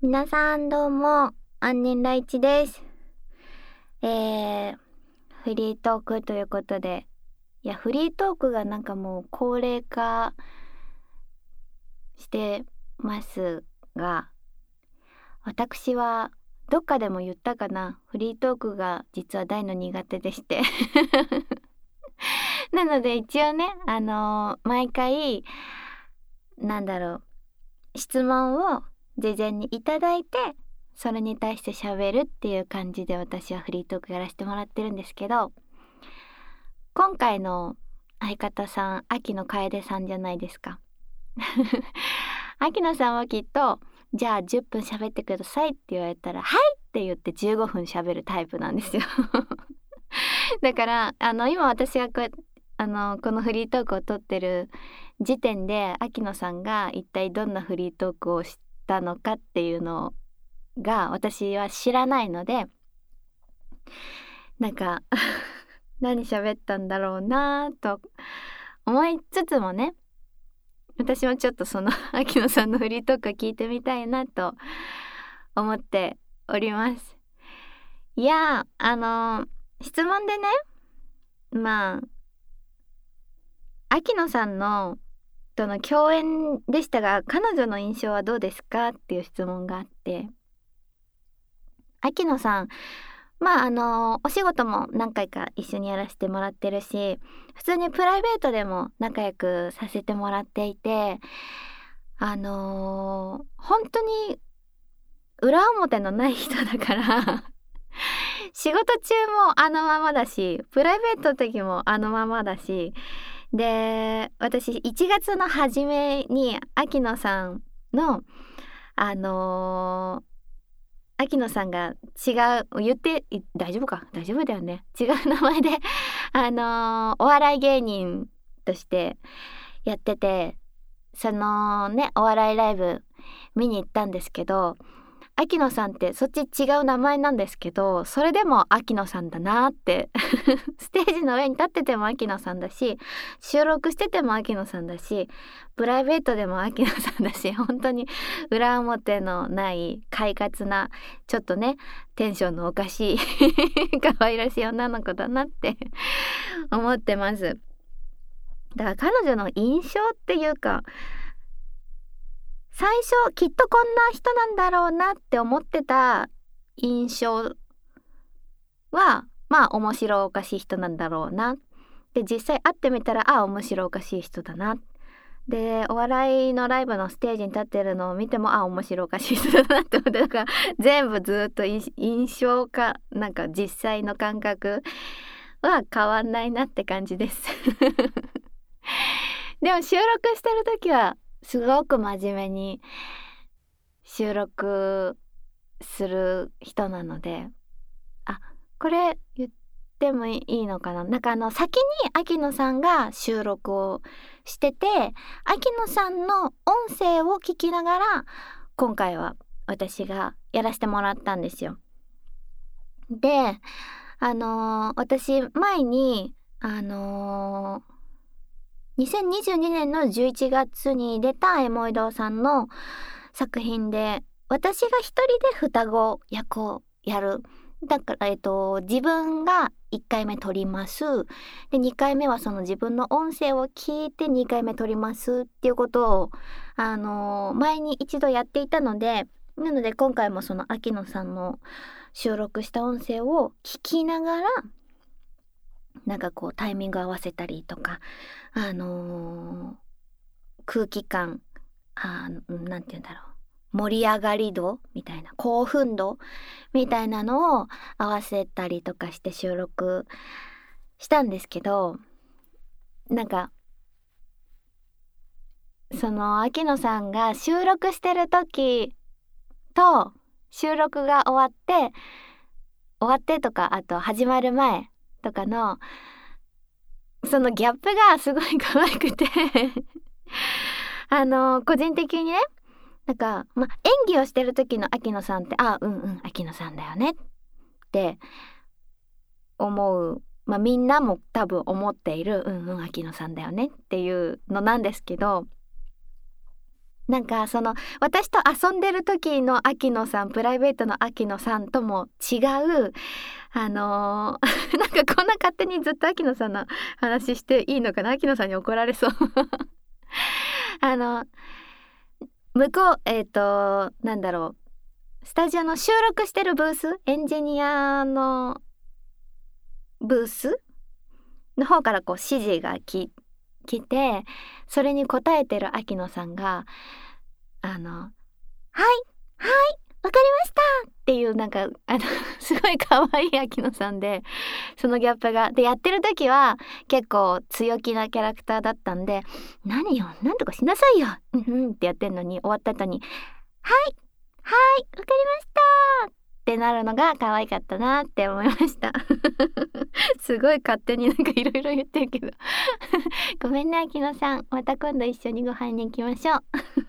皆さんどうも、杏仁ライチです。フリートークということで、フリートークがなんかもう高齢化してますが、私はどっかでも言ったかな、フリートークが実は大の苦手でしてなので一応ね、毎回質問を事前にいただいて、それに対して喋るっていう感じで私はフリートークやらせてもらってるんですけど、今回の相方さん、秋野楓さんじゃないですか秋野さんはきっと、じゃあ10分喋ってくださいって言われたら、はいって言って15分喋るタイプなんですよだから今私がこのフリートークを撮ってる時点で、秋野さんが一体どんなフリートークをしたのかっていうのが私は知らないので、何喋ったんだろうなと思いつつもね、私もちょっとその秋野さんのフリートーク聞いてみたいなと思っております。質問でね、秋野さんのとの共演でしたが、彼女の印象はどうですかっていう質問があって、秋野さん、お仕事も何回か一緒にやらせてもらってるし、普通にプライベートでも仲良くさせてもらっていて、本当に裏表のない人だから仕事中もあのままだし、プライベートの時もあのままだし、で、私1月の初めに秋野さんの秋野さんが言って大丈夫だよね、違う名前でお笑い芸人としてやってて、そのねお笑いライブ見に行ったんですけど、秋野さんってそっち違う名前なんですけど、それでも秋野さんだなってステージの上に立ってても秋野さんだし、収録してても秋野さんだし、プライベートでも秋野さんだし、本当に裏表のない快活な、ちょっとねテンションのおかしい可愛らしい女の子だなって思ってます。だから彼女の印象っていうか、最初きっとこんな人なんだろうなって思ってた印象は、面白おかしい人なんだろうな。で、実際会ってみたら、面白おかしい人だな。で、お笑いのライブのステージに立ってるのを見ても、面白おかしい人だなって思って、だから全部ずっと印象か、実際の感覚は変わんないなって感じですでも収録してる時はすごく真面目に収録する人なので、これ言ってもいいのかな、先に秋野さんが収録をしてて、秋野さんの音声を聞きながら今回は私がやらせてもらったんですよ。で、私前に2022年の11月に出たエモイドさんの作品で、私が一人で双子役をやる。だから、自分が1回目撮ります。で、2回目はその自分の音声を聞いて2回目撮りますっていうことを、前に一度やっていたので、なので今回もその秋野さんの収録した音声を聞きながら、タイミング合わせたりとか、空気感、なんて言うんだろう、盛り上がり度みたいな、興奮度みたいなのを合わせたりとかして収録したんですけど、その秋野さんが収録してる時と収録が終わってとか、あと始まる前とかのそのギャップがすごい可愛くて個人的にね、演技をしてる時の秋野さんって、秋野さんだよねって思う、みんなも多分思っている、秋野さんだよねっていうのなんですけど、 なんかその私と遊んでる時の秋野さん、プライベートの秋野さんとも違うなんかこんな勝手にずっと秋野さんの話していいのかな、秋野さんに怒られそうあの向こうなんだろう、スタジオの収録してるブース、エンジニアのブースの方からこう指示が来て、それに答えてる秋野さんがはいはいわかりましたっていう、なんかすごい可愛い秋野さんで、そのギャップがで、やってる時は結構強気なキャラクターだったんで、何よなんとかしなさいよってやってんのに、終わった後にはいはいわかりましたってなるのが可愛かったなって思いましたすごい勝手になんかいろいろ言ってるけどごめんね秋野さん、また今度一緒にご飯に行きましょう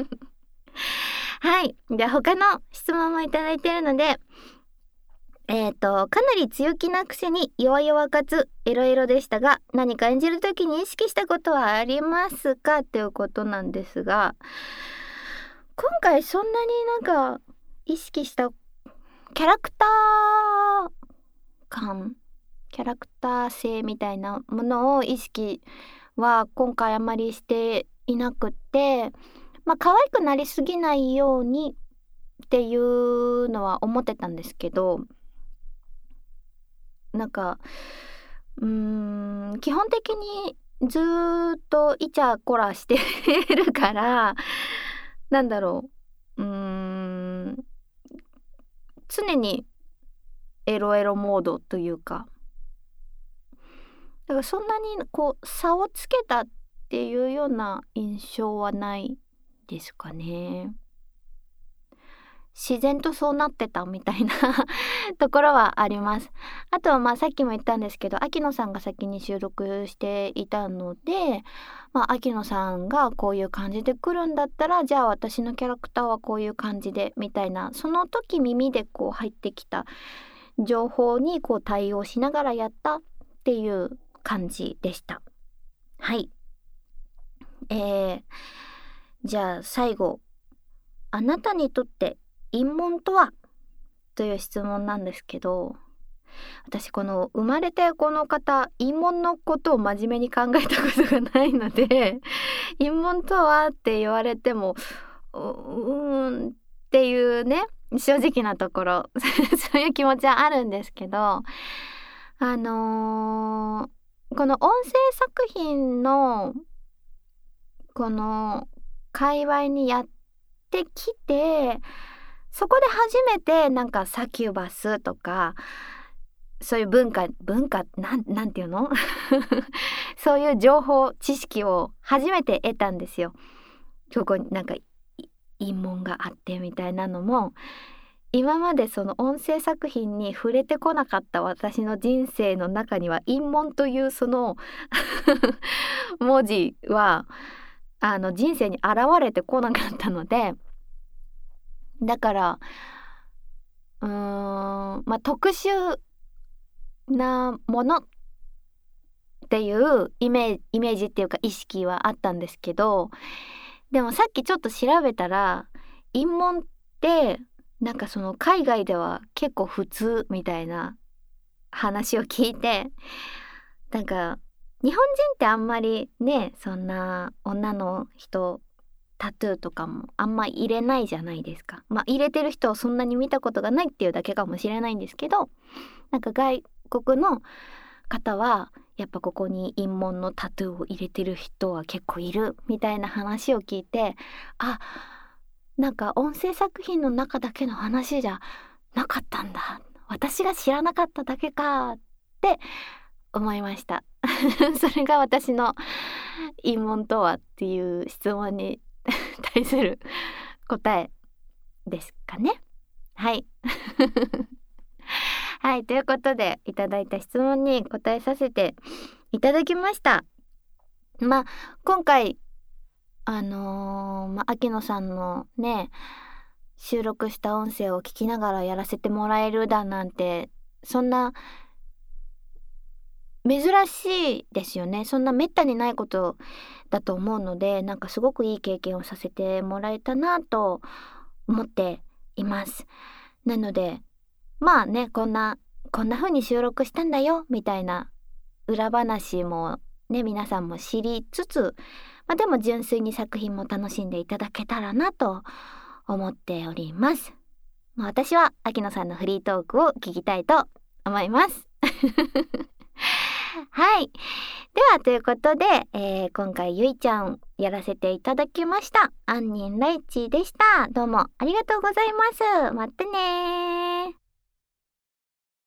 はい、で他の質問もいただいているので、かなり強気なくせに弱々かつエロエロでしたが、何か演じる時に意識したことはありますかということなんですが、今回そんなになんか意識したキャラクター感、キャラクター性みたいなものを意識は今回あまりしていなくって、可愛くなりすぎないようにっていうのは思ってたんですけど、なんか基本的にずーっとイチャコラしてるからなんだろう、常にエロエロモードというか、だからそんなにこう差をつけたっていうような印象はないですかね。自然とそうなってたみたいなところはあります。あとはさっきも言ったんですけど、秋野さんが先に収録していたので、秋野さんがこういう感じで来るんだったら、じゃあ私のキャラクターはこういう感じでみたいな、その時耳でこう入ってきた情報にこう対応しながらやったっていう感じでした。はい。じゃあ最後、あなたにとって陰謀とはという質問なんですけど、私この生まれてこの方、陰謀のことを真面目に考えたことがないので陰謀とはって言われてもっていうね、正直なところそういう気持ちはあるんですけど、この音声作品のこの界隈にやってきて、そこで初めてなんかサキュバスとかそういう文化なんていうのそういう情報知識を初めて得たんですよ。そこになんか陰謀があってみたいなのも、今までその音声作品に触れてこなかった私の人生の中には陰謀というその文字は人生に現れてこなかったので、だから特殊なものっていうイメージっていうか意識はあったんですけど、でもさっきちょっと調べたら陰謀ってなんかその海外では結構普通みたいな話を聞いて、なんか日本人ってあんまりね、そんな女の人タトゥーとかもあんま入れないじゃないですか。入れてる人をそんなに見たことがないっていうだけかもしれないんですけど、なんか外国の方はやっぱここに陰謀のタトゥーを入れてる人は結構いるみたいな話を聞いて、なんか音声作品の中だけの話じゃなかったんだ、私が知らなかっただけかって思いましたそれが私の陰謀とはっていう質問に対する答えですかね。はいはい、ということでいただいた質問に答えさせていただきました。今回秋野さんのね収録した音声を聞きながらやらせてもらえるだなんて、そんな珍しいですよね。そんなめったにないことだと思うので、なんかすごくいい経験をさせてもらえたなと思っています。なので、まあね、こんな風に収録したんだよみたいな裏話もね、皆さんも知りつつ、でも純粋に作品も楽しんでいただけたらなと思っております。私は秋野さんのフリートークを聞きたいと思います。はい。ではということで、今回ゆいちゃんやらせていただきました。アンニンライチでした。どうもありがとうございます。またねー。